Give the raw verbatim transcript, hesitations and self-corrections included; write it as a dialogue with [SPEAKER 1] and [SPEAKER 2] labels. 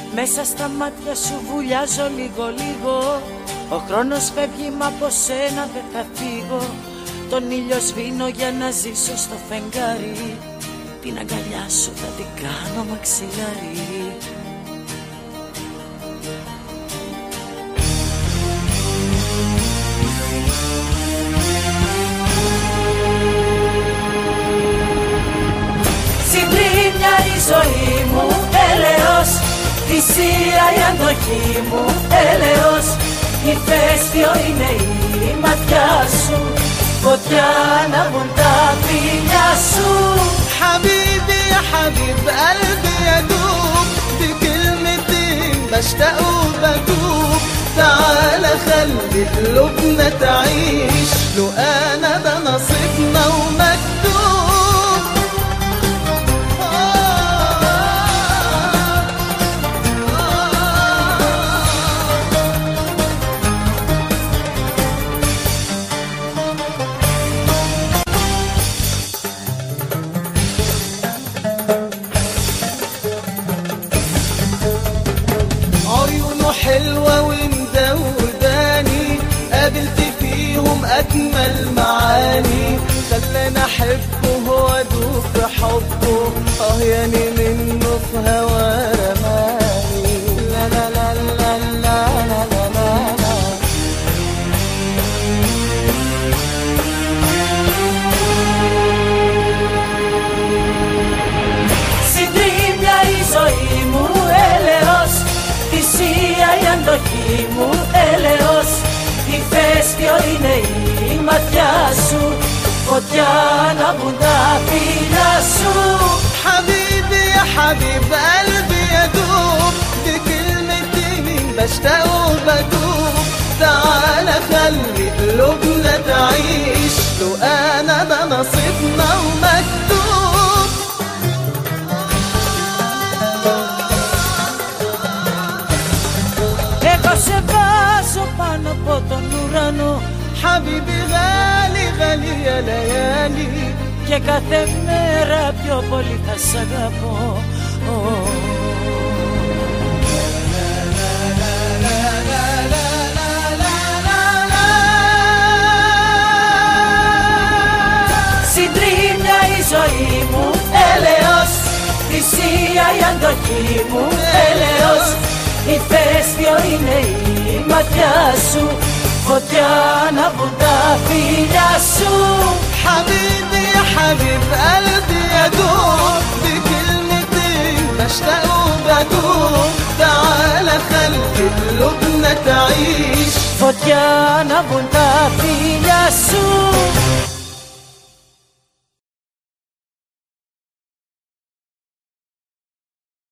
[SPEAKER 1] Μέσα στα μάτια σου βουλιάζω λίγο λίγο. Ο χρόνος φεύγει μα από σένα δεν θα φύγω. Τον ήλιο σβήνω για να ζήσω στο φεγγάρι. Την αγκαλιά σου θα την κάνω μαξιλάρι. Συντρίμμια η ζωή μου, έλεος. Θυσία η αντοχή μου, έλεος. Ηφαίστειο είναι η ματιά σου. Φωτιά ανάβουν τα φιλιά σου.
[SPEAKER 2] حبيبي يا حبيب قلبي يدوب بكلمتين بشتاق وبدوب. تعال خلي قلوبنا تعيش لو انا ده نصيبنا ومكتوب. عيونه حلوة ومدوداني قابلت فيهم أجمل معاني. خلاني أحبه وأدوب في حبه. آه ياني منه في هوا رماني. لا لا لا لا لا لا لا لا لا.
[SPEAKER 1] Συντρίμμια η ζωή μου, έλεος. Θυσία η αντοχή μου, έλεος. Ηφαίστειο είναι η ματιά σου. Φωτιά ανάβουν τα φιλιά σου.
[SPEAKER 2] حبيبي يا حبيب قلبي يدوب بكلمتين بشتاق وبدوب. تعال خلي قلوبنا تعيش لو انا ده نصيبنا ومكتوب.
[SPEAKER 1] Εγώ σε βάζω πάνω από τον ουρανό.
[SPEAKER 2] حبيبي غالي غالي يا ليالي.
[SPEAKER 1] Και κάθε μέρα πιο πολύ θα σ' αγαπώ. Συντρίμμια η ζωή μου, έλεος. Θυσία η αντοχή μου, έλεος. Ηφαίστειο είναι η ματιά σου. Φωτιά ανάβουν τα φιλιά σου.
[SPEAKER 2] حبيبي يا حبيب قلبي يدوب بكلمتين بشتاق وبدوب. تعال خلي قلوبنا تعيش.
[SPEAKER 1] Φωτιά ανάβουν τα φιλιά σου.